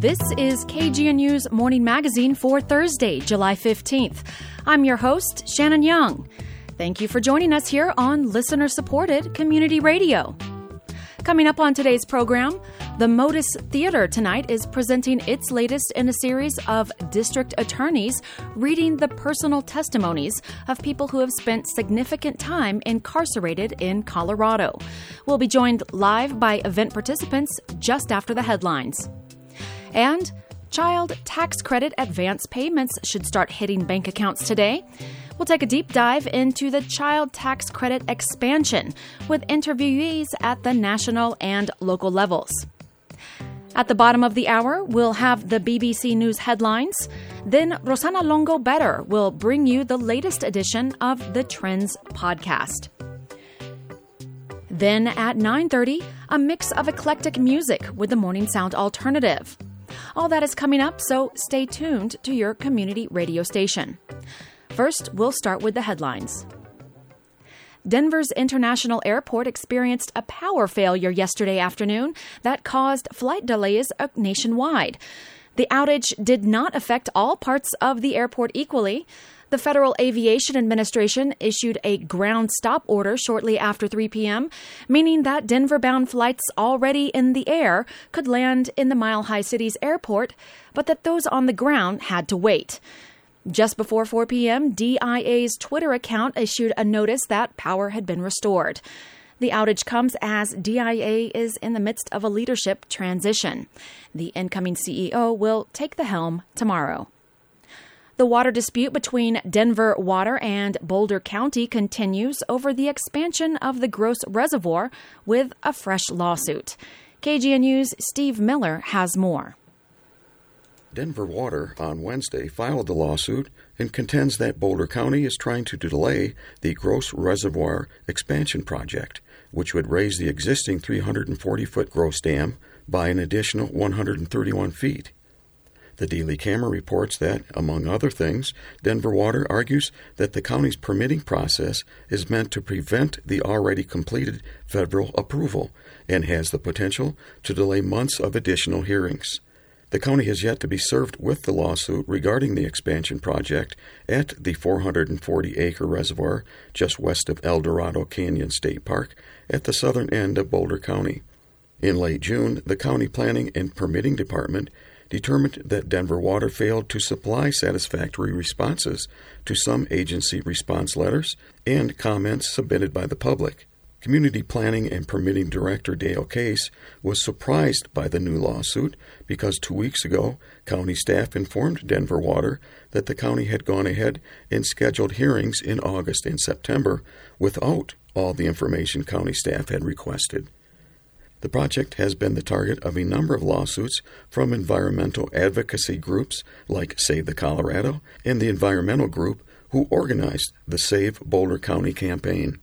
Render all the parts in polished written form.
This is KGNU's Morning Magazine for Thursday, July 15th. I'm your host, Shannon Young. Thank you for joining us here on listener-supported community radio. Coming up on today's program, the Modus Theater tonight is presenting its latest in a series of district attorneys reading the personal testimonies of people who have spent significant time incarcerated in Colorado. We'll be joined live by event participants just after the headlines. And child tax credit advance payments should start hitting bank accounts today. We'll take a deep dive into the child tax credit expansion with interviewees at the national and local levels. At the bottom of the hour, we'll have the BBC News headlines. Then Rosana Longo Better will bring you the latest edition of the Trends podcast. Then at 9:30, a mix of eclectic music with the Morning Sound Alternative. All that is coming up, so stay tuned to your community radio station. First, we'll start with the headlines. Denver's International Airport experienced a power failure yesterday afternoon that caused flight delays nationwide. The outage did not affect all parts of the airport equally. The Federal Aviation Administration issued a ground stop order shortly after 3 p.m., meaning that Denver-bound flights already in the air could land in the Mile High City's airport, but that those on the ground had to wait. Just before 4 p.m., DIA's Twitter account issued a notice that power had been restored. The outage comes as DIA is in the midst of a leadership transition. The incoming CEO will take the helm tomorrow. The water dispute between Denver Water and Boulder County continues over the expansion of the Gross Reservoir with a fresh lawsuit. KGNU's Steve Miller has more. Denver Water on Wednesday filed the lawsuit and contends that Boulder County is trying to delay the Gross Reservoir expansion project, which would raise the existing 340-foot Gross Dam by an additional 131 feet. The Daily Camera reports that, among other things, Denver Water argues that the county's permitting process is meant to prevent the already completed federal approval and has the potential to delay months of additional hearings. The county has yet to be served with the lawsuit regarding the expansion project at the 440-acre reservoir just west of El Dorado Canyon State Park at the southern end of Boulder County. In late June, the County Planning and Permitting Department determined that Denver Water failed to supply satisfactory responses to some agency response letters and comments submitted by the public. Community Planning and Permitting Director Dale Case was surprised by the new lawsuit because 2 weeks ago, county staff informed Denver Water that the county had gone ahead and scheduled hearings in August and September without all the information county staff had requested. The project has been the target of a number of lawsuits from environmental advocacy groups like Save the Colorado and the environmental group who organized the Save Boulder County campaign.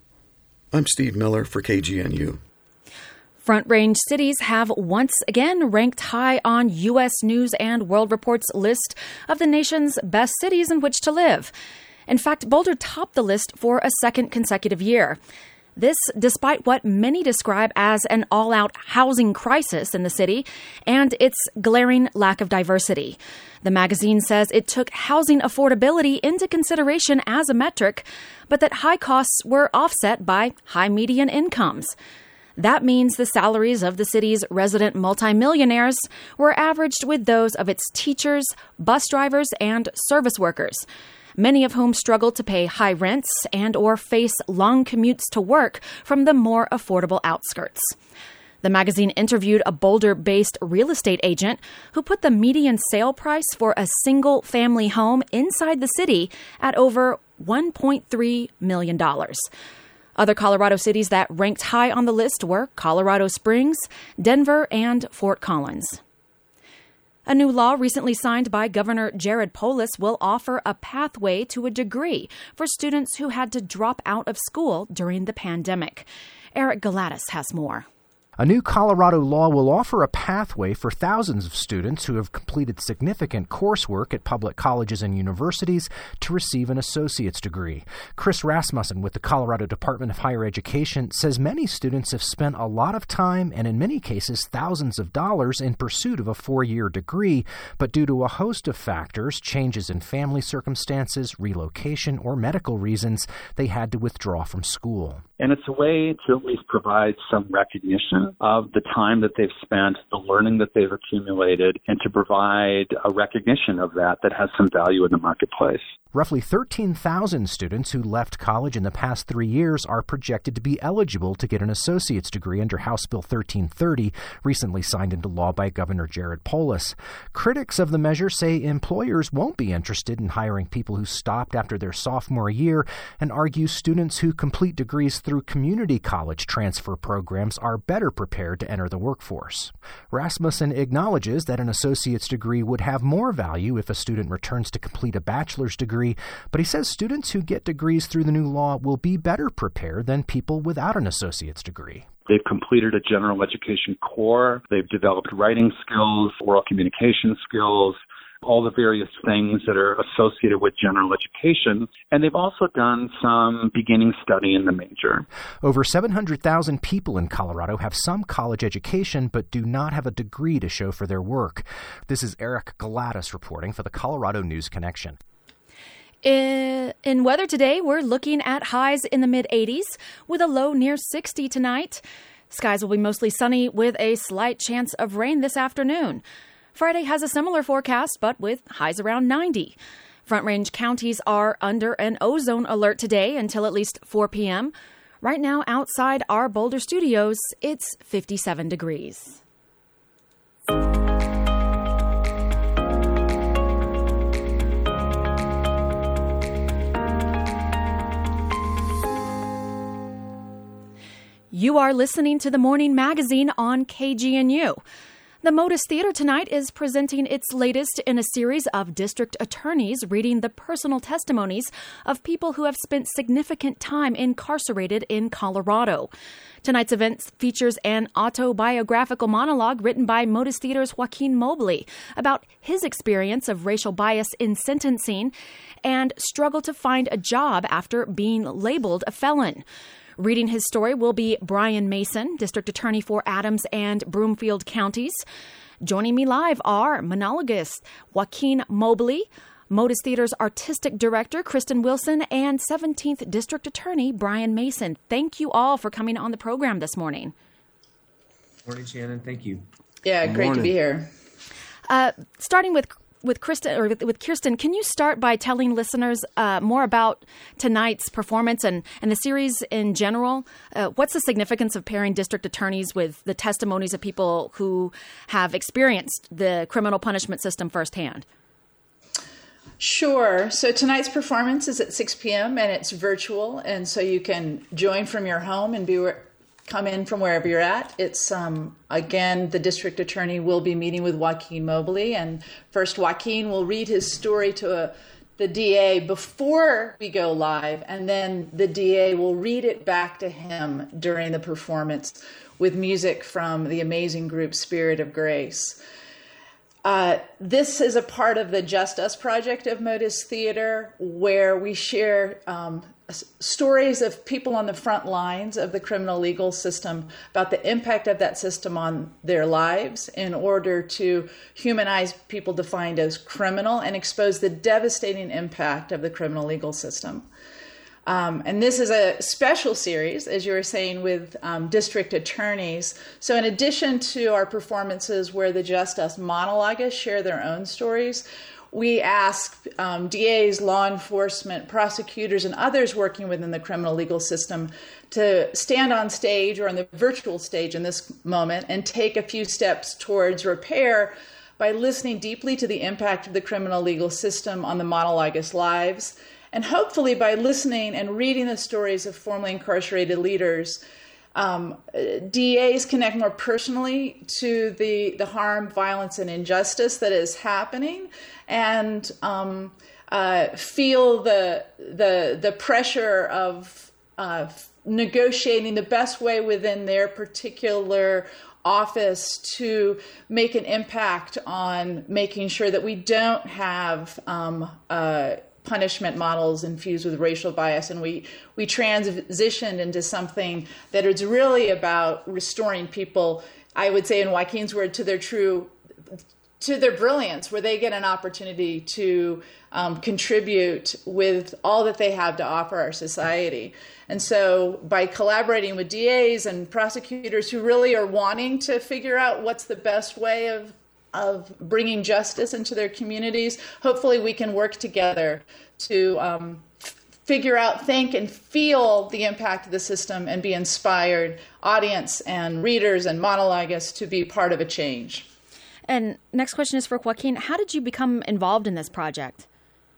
I'm Steve Miller for KGNU. Front Range cities have once again ranked high on U.S. News and World Report's list of the nation's best cities in which to live. In fact, Boulder topped the list for a second consecutive year. This despite what many describe as an all-out housing crisis in the city and its glaring lack of diversity. The magazine says it took housing affordability into consideration as a metric, but that high costs were offset by high median incomes. That means the salaries of the city's resident multimillionaires were averaged with those of its teachers, bus drivers, and service workers, many of whom struggle to pay high rents and or face long commutes to work from the more affordable outskirts. The magazine interviewed a Boulder-based real estate agent who put the median sale price for a single-family home inside the city at over $1.3 million. Other Colorado cities that ranked high on the list were Colorado Springs, Denver, and Fort Collins. A new law recently signed by Governor Jared Polis will offer a pathway to a degree for students who had to drop out of school during the pandemic. Eric Galatis has more. A new Colorado law will offer a pathway for thousands of students who have completed significant coursework at public colleges and universities to receive an associate's degree. Chris Rasmussen with the Colorado Department of Higher Education says many students have spent a lot of time and in many cases thousands of dollars in pursuit of a 4-year degree, but due to a host of factors, changes in family circumstances, relocation, or medical reasons, they had to withdraw from school. And it's a way to at least provide some recognition of the time that they've spent, the learning that they've accumulated, and to provide a recognition of that has some value in the marketplace. Roughly 13,000 students who left college in the past 3 years are projected to be eligible to get an associate's degree under House Bill 1330, recently signed into law by Governor Jared Polis. Critics of the measure say employers won't be interested in hiring people who stopped after their sophomore year and argue students who complete degrees through community college transfer programs are better prepared to enter the workforce. Rasmussen acknowledges that an associate's degree would have more value if a student returns to complete a bachelor's degree, but he says students who get degrees through the new law will be better prepared than people without an associate's degree. They've completed a general education core. They've developed writing skills, oral communication skills, all the various things that are associated with general education. And they've also done some beginning study in the major. Over 700,000 people in Colorado have some college education but do not have a degree to show for their work. This is Eric Galatas reporting for the Colorado News Connection. In weather today, we're looking at highs in the mid-80s with a low near 60 tonight. Skies will be mostly sunny with a slight chance of rain this afternoon. Friday has a similar forecast, but with highs around 90. Front Range counties are under an ozone alert today until at least 4 p.m. Right now, outside our Boulder studios, it's 57 degrees. You are listening to the Morning Magazine on KGNU. The Modus Theater tonight is presenting its latest in a series of district attorneys reading the personal testimonies of people who have spent significant time incarcerated in Colorado. Tonight's event features an autobiographical monologue written by Modus Theater's Joaquin Mobley about his experience of racial bias in sentencing and struggle to find a job after being labeled a felon. Reading his story will be Brian Mason, District Attorney for Adams and Broomfield counties. Joining me live are monologist Joaquin Mobley, Modus Theater's Artistic Director Kristen Wilson, and 17th District Attorney Brian Mason. Thank you all for coming on the program this morning. Morning, Shannon. Thank you. Yeah, great to be here. Starting with Kirsten, can you start by telling listeners more about tonight's performance and the series in general? What's the significance of pairing district attorneys with the testimonies of people who have experienced the criminal punishment system firsthand? Sure. So tonight's performance is at 6 p.m. and it's virtual, and so you can join from your home and come in from wherever you're at. It's, again, the district attorney will be meeting with Joaquin Mobley, and first Joaquin will read his story to the DA before we go live, and then the DA will read it back to him during the performance with music from the amazing group Spirit of Grace. This is a part of the Just Us project of Modus Theater, where we share stories of people on the front lines of the criminal legal system about the impact of that system on their lives in order to humanize people defined as criminal and expose the devastating impact of the criminal legal system. And this is a special series, as you were saying, with district attorneys. So in addition to our performances where the Just Us monologists share their own stories, we ask DAs, law enforcement, prosecutors, and others working within the criminal legal system to stand on stage or on the virtual stage in this moment and take a few steps towards repair by listening deeply to the impact of the criminal legal system on the monologists' lives, and hopefully by listening and reading the stories of formerly incarcerated leaders, DAs connect more personally to the harm, violence, and injustice that is happening, and feel the pressure of negotiating the best way within their particular office to make an impact on making sure that we don't have punishment models infused with racial bias, and we transitioned into something that is really about restoring people, I would say in Joaquin's word, to their brilliance, where they get an opportunity to contribute with all that they have to offer our society. And so by collaborating with DAs and prosecutors who really are wanting to figure out what's the best way of bringing justice into their communities, hopefully we can work together to figure out, think, and feel the impact of the system and be inspired, audience and readers and monologists, to be part of a change. And next question is for Joaquin. How did you become involved in this project?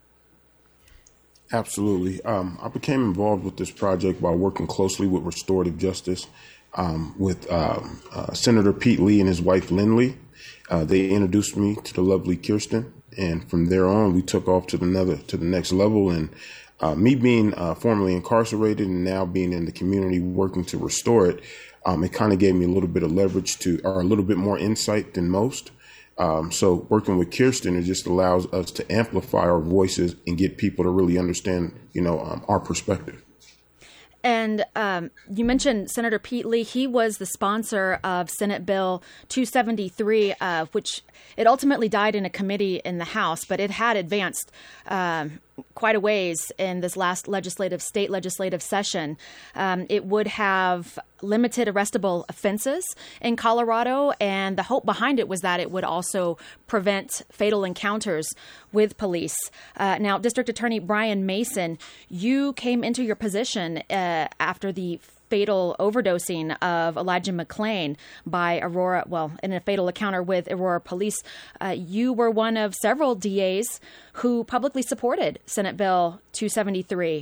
Absolutely. I became involved with this project by working closely with restorative justice, with Senator Pete Lee and his wife, Lynn Lee. They introduced me to the lovely Kirsten, and from there on, we took off to the next level. And me being formerly incarcerated and now being in the community working to restore it, it kind of gave me a little bit of leverage or a little bit more insight than most. So working with Kirsten, it just allows us to amplify our voices and get people to really understand, our perspective. And you mentioned Senator Pete Lee. He was the sponsor of Senate Bill 273, which it ultimately died in a committee in the House, but it had advanced quite a ways in this last state legislative session. It would have limited arrestable offenses in Colorado, and the hope behind it was that it would also prevent fatal encounters with police. Now, District Attorney Brian Mason, you came into your position after the fatal overdosing of Elijah McClain by Aurora, in a fatal encounter with Aurora police. You were one of several DAs who publicly supported Senate Bill 273.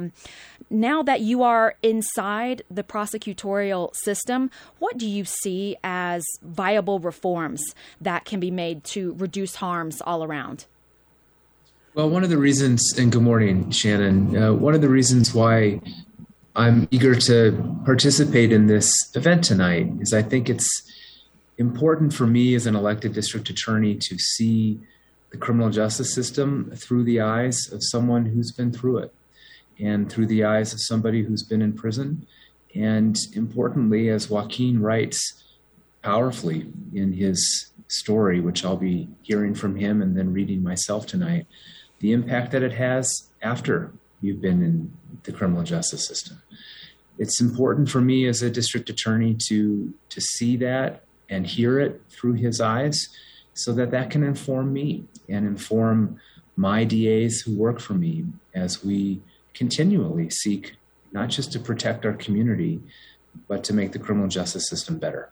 Now that you are inside the prosecutorial system, what do you see as viable reforms that can be made to reduce harms all around? Well, one of the reasons, and good morning, Shannon, one of the reasons why I'm eager to participate in this event tonight is I think it's important for me as an elected district attorney to see the criminal justice system through the eyes of someone who's been through it and through the eyes of somebody who's been in prison. And importantly, as Joaquin writes powerfully in his story, which I'll be hearing from him and then reading myself tonight, the impact that it has after you've been in the criminal justice system. It's important for me as a district attorney to see that and hear it through his eyes so that can inform me and inform my DAs who work for me as we continually seek not just to protect our community, but to make the criminal justice system better.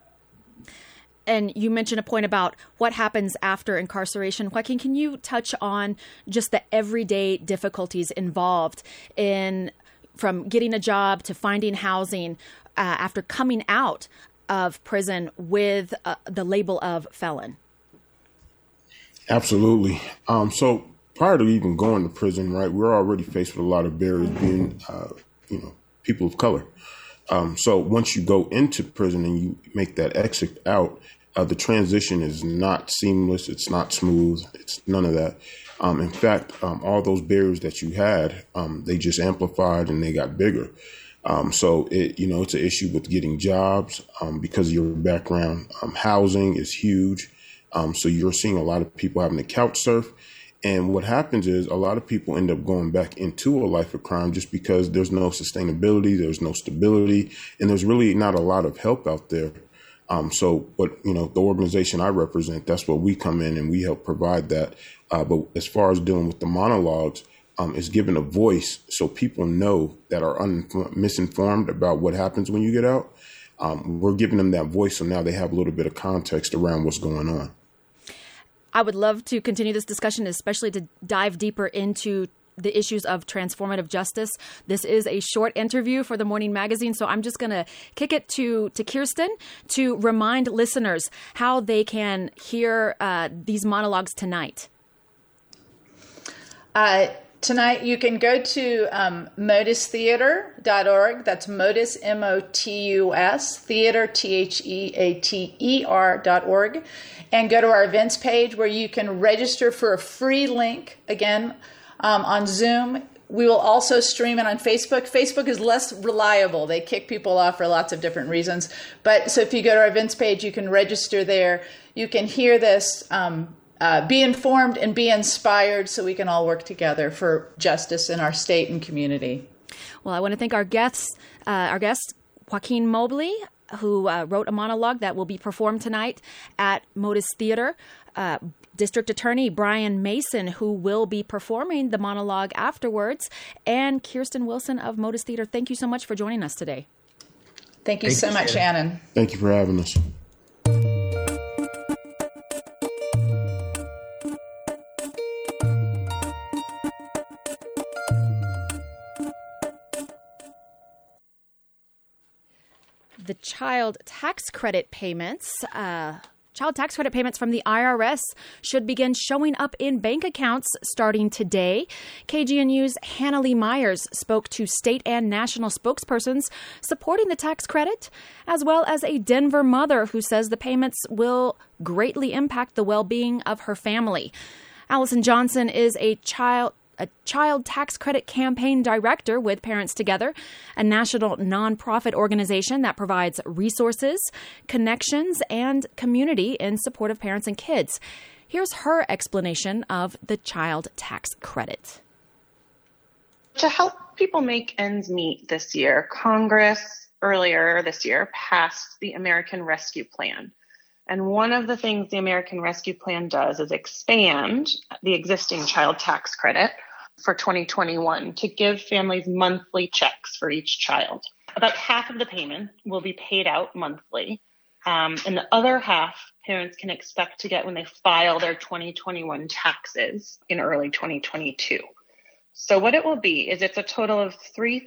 And you mentioned a point about what happens after incarceration. Joaquin, can you touch on just the everyday difficulties involved in from getting a job to finding housing after coming out of prison with the label of felon? Absolutely. So prior to even going to prison, right, we're already faced with a lot of barriers being, people of color. So once you go into prison and you make that exit out, the transition is not seamless. It's not smooth. It's none of that. In fact, all those barriers that you had, they just amplified and they got bigger. So it's an issue with getting jobs because of your background. Housing is huge. So you're seeing a lot of people having to couch surf. And what happens is a lot of people end up going back into a life of crime just because there's no sustainability, there's no stability, and there's really not a lot of help out there. So the organization I represent, that's what we come in and we help provide that. But as far as dealing with the monologues, it's giving a voice so people know that are misinformed about what happens when you get out. We're giving them that voice so now they have a little bit of context around what's going on. I would love to continue this discussion, especially to dive deeper into the issues of transformative justice. This is a short interview for the Morning Magazine, so I'm just going to kick it to Kirsten to remind listeners how they can hear these monologues tonight. Tonight, you can go to modustheater.org. That's Modus, M-O-T-U-S, theater, Theater.org, and go to our events page where you can register for a free link, again, on Zoom. We will also stream it on Facebook. Facebook is less reliable. They kick people off for lots of different reasons. But so if you go to our events page, you can register there. You can hear this, be informed and be inspired so we can all work together for justice in our state and community. Well, I want to thank our guest, Joaquin Mobley, who wrote a monologue that will be performed tonight at Modus Theater. District Attorney Brian Mason, who will be performing the monologue afterwards, and Kirsten Wilson of Modus Theater. Thank you so much for joining us today. Thank you so much, Shannon. Thank you for having us. The child tax credit payments from the IRS should begin showing up in bank accounts starting today. KGNU's Hannah Lee Myers spoke to state and national spokespersons supporting the tax credit, as well as a Denver mother who says the payments will greatly impact the well-being of her family. Allison Johnson is a child tax credit campaign director with Parents Together, a national nonprofit organization that provides resources, connections, and community in support of parents and kids. Here's her explanation of the child tax credit. To help people make ends meet this year, Congress earlier this year passed the American Rescue Plan. And one of the things the American Rescue Plan does is expand the existing child tax credit for 2021 to give families monthly checks for each child. About half of the payment will be paid out monthly, and the other half parents can expect to get when they file their 2021 taxes in early 2022. So what it will be is it's a total of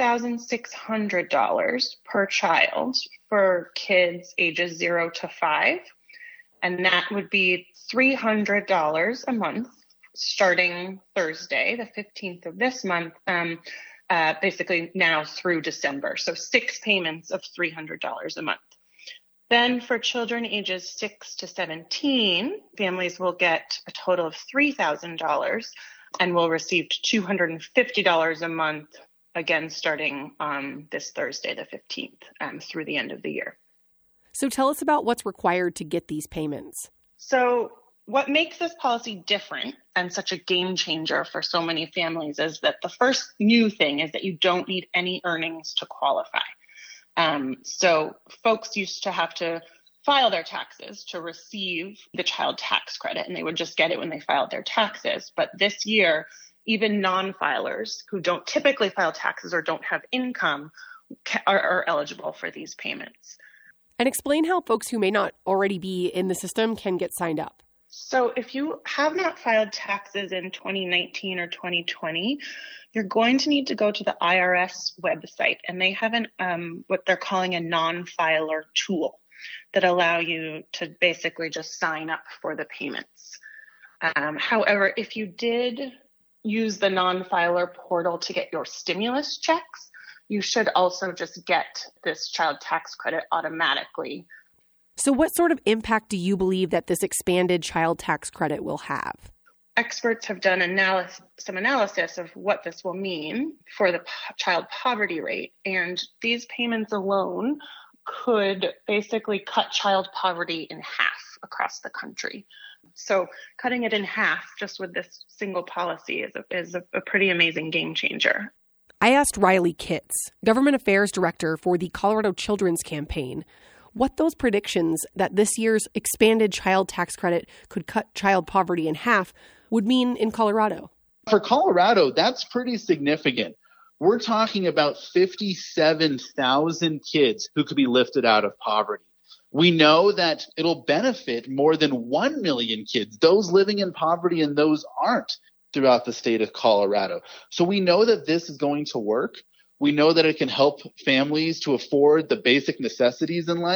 $3,600 per child for kids ages 0 to 5. And that would be $300 a month starting Thursday, the 15th of this month, basically now through December. So 6 payments of $300 a month. Then for children ages 6 to 17, families will get a total of $3,000 and will receive $250 a month, again, starting on this Thursday, the 15th, through the end of the year. So tell us about what's required to get these payments. So what makes this policy different and such a game changer for so many families is that the first new thing is that you don't need any earnings to qualify. So folks used to have to file their taxes to receive the child tax credit, and they would just get it when they filed their taxes. But this year, even non-filers who don't typically file taxes or don't have income are eligible for these payments. And explain how folks who may not already be in the system can get signed up. So if you have not filed taxes in 2019 or 2020, you're going to need to go to the IRS website, and they have what they're calling a non-filer tool that allow you to basically just sign up for the payments. However, if you did use the non-filer portal to get your stimulus checks, you should also just get this child tax credit automatically. So what sort of impact do you believe that this expanded child tax credit will have? Experts have done some analysis of what this will mean for the child poverty rate, and these payments alone could basically cut child poverty in half across the country. So cutting it in half just with this single policy is a pretty amazing game changer. I asked Riley Kitts, Government Affairs Director for the Colorado Children's Campaign, what those predictions that this year's expanded child tax credit could cut child poverty in half would mean in Colorado. For Colorado, that's pretty significant. We're talking about 57,000 kids who could be lifted out of poverty. We know that it'll benefit more than 1 million kids, those living in poverty and those aren't, throughout the state of Colorado. So we know that this is going to work. We know that it can help families to afford the basic necessities in life.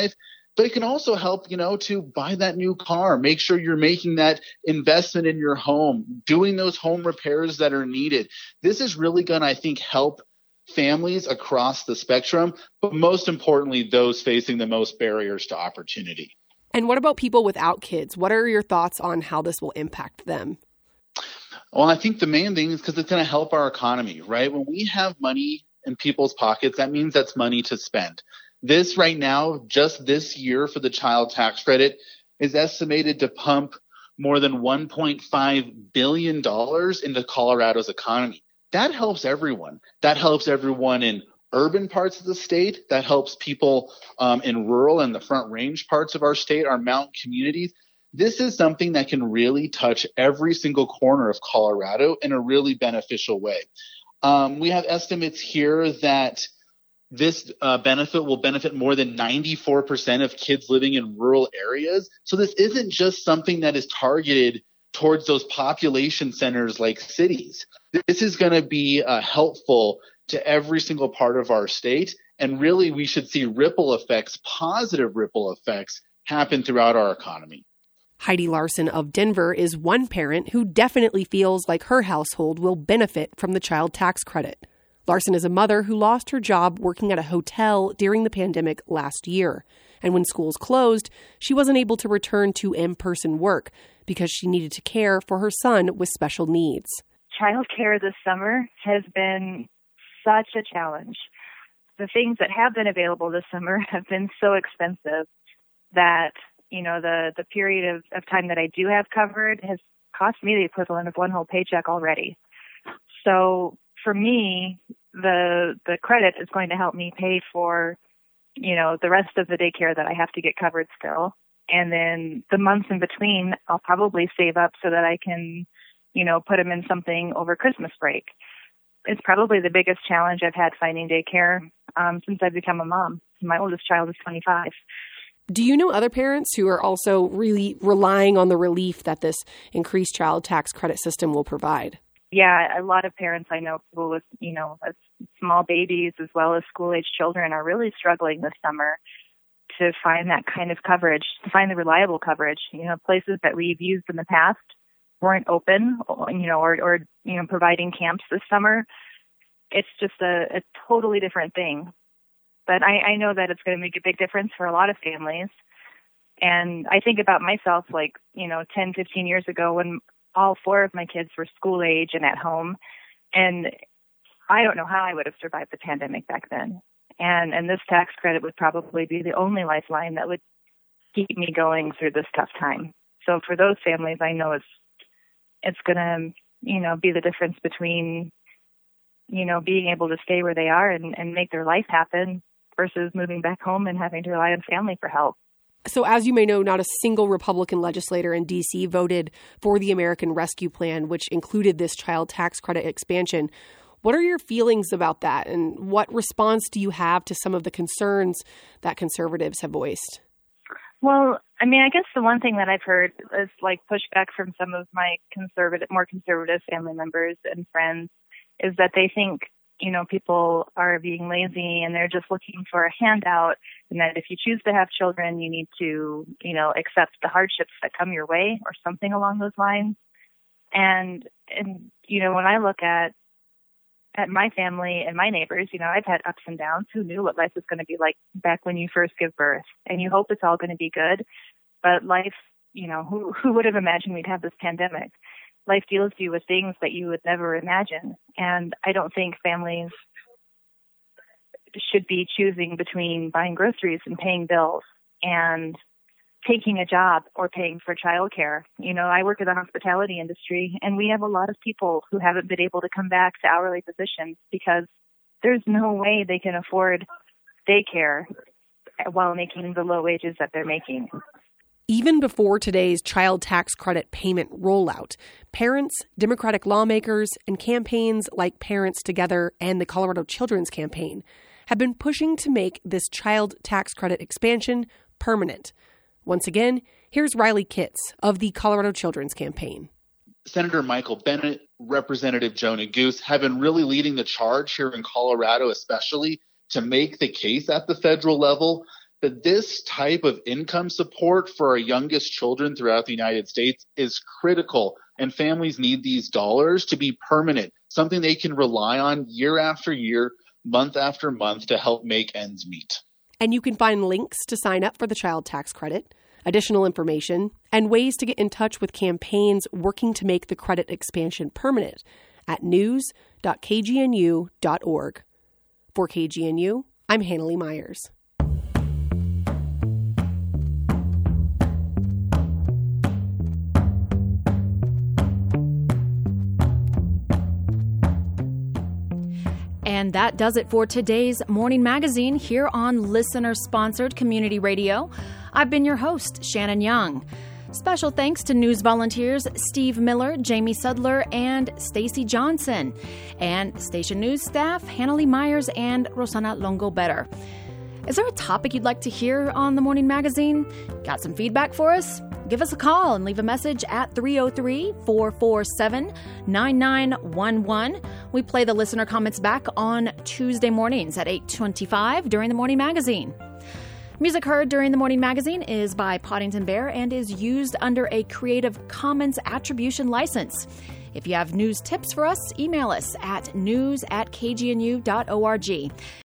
But it can also help, to buy that new car, make sure you're making that investment in your home, doing those home repairs that are needed. This is really going to, I think, help families across the spectrum, but most importantly, those facing the most barriers to opportunity. And what about people without kids? What are your thoughts on how this will impact them? Well, I think the main thing is because it's going to help our economy, right? When we have money in people's pockets, that means that's money to spend. This right now, just this year for the child tax credit, is estimated to pump more than $1.5 billion into Colorado's economy. That helps everyone. That helps everyone in urban parts of the state. That helps people in rural and the Front Range parts of our state, our mountain communities. This is something that can really touch every single corner of Colorado in a really beneficial way. We have estimates here that this benefit will benefit more than 94% of kids living in rural areas. So this isn't just something that is targeted towards those population centers like cities. This is going to be helpful to every single part of our state. And really, we should see ripple effects, positive ripple effects, happen throughout our economy. Heidi Larson of Denver is one parent who definitely feels like her household will benefit from the child tax credit. Larson is a mother who lost her job working at a hotel during the pandemic last year. And when schools closed, she wasn't able to return to in-person work because she needed to care for her son with special needs. Childcare this summer has been such a challenge. The things that have been available this summer have been so expensive that, the period of time that I do have covered has cost me the equivalent of one whole paycheck already. So for me, the credit is going to help me pay for, the rest of the daycare that I have to get covered still. And then the months in between, I'll probably save up so that I can, put them in something over Christmas break. It's probably the biggest challenge I've had finding daycare since I've become a mom. My oldest child is 25. Do you know other parents who are also really relying on the relief that this increased child tax credit system will provide? Yeah, a lot of parents I know, people with, small babies as well as school-age children are really struggling this summer to find that kind of coverage, to find the reliable coverage. Places that we've used in the past weren't open, or providing camps this summer. It's just a totally different thing. But I know that it's going to make a big difference for a lot of families. And I think about myself 10, 15 years ago when all four of my kids were school age and at home. And I don't know how I would have survived the pandemic back then. And this tax credit would probably be the only lifeline that would keep me going through this tough time. So for those families, I know it's going to, be the difference between, being able to stay where they are and make their life happen versus moving back home and having to rely on family for help. So as you may know, not a single Republican legislator in D.C. voted for the American Rescue Plan, which included this child tax credit expansion. What are your feelings about that, and what response do you have to some of the concerns that conservatives have voiced? Well, I guess the one thing that I've heard is pushback from some of my more conservative family members and friends is that they think, people are being lazy and they're just looking for a handout, and that if you choose to have children, you need to, accept the hardships that come your way or something along those lines. And when I look at my family and my neighbors, I've had ups and downs. Who knew what life was going to be like back when you first give birth? And you hope it's all going to be good. But life, who would have imagined we'd have this pandemic? Life deals you with things that you would never imagine. And I don't think families should be choosing between buying groceries and paying bills and taking a job or paying for childcare. I work in the hospitality industry, and we have a lot of people who haven't been able to come back to hourly positions because there's no way they can afford daycare while making the low wages that they're making. Even before today's child tax credit payment rollout, parents, Democratic lawmakers, and campaigns like Parents Together and the Colorado Children's Campaign have been pushing to make this child tax credit expansion permanent. Once again, here's Riley Kitts of the Colorado Children's Campaign. Senator Michael Bennet, Representative Joe Neguse have been really leading the charge here in Colorado, especially to make the case at the federal level that this type of income support for our youngest children throughout the United States is critical, and families need these dollars to be permanent, something they can rely on year after year, month after month to help make ends meet. And you can find links to sign up for the child tax credit, additional information, and ways to get in touch with campaigns working to make the credit expansion permanent at news.kgnu.org. For KGNU, I'm Hannalie Myers. And that does it for today's Morning Magazine here on listener-sponsored community radio. I've been your host, Shannon Young. Special thanks to news volunteers Steve Miller, Jamie Sudler, and Stacy Johnson. And station news staff Hannalie Myers and Rosanna Longo-Better. Is there a topic you'd like to hear on the Morning Magazine? Got some feedback for us? Give us a call and leave a message at 303-447-9911. We play the listener comments back on Tuesday mornings at 8:25 during the Morning Magazine. Music heard during the Morning Magazine is by Poddington Bear and is used under a Creative Commons Attribution license. If you have news tips for us, email us at news@kgnu.org.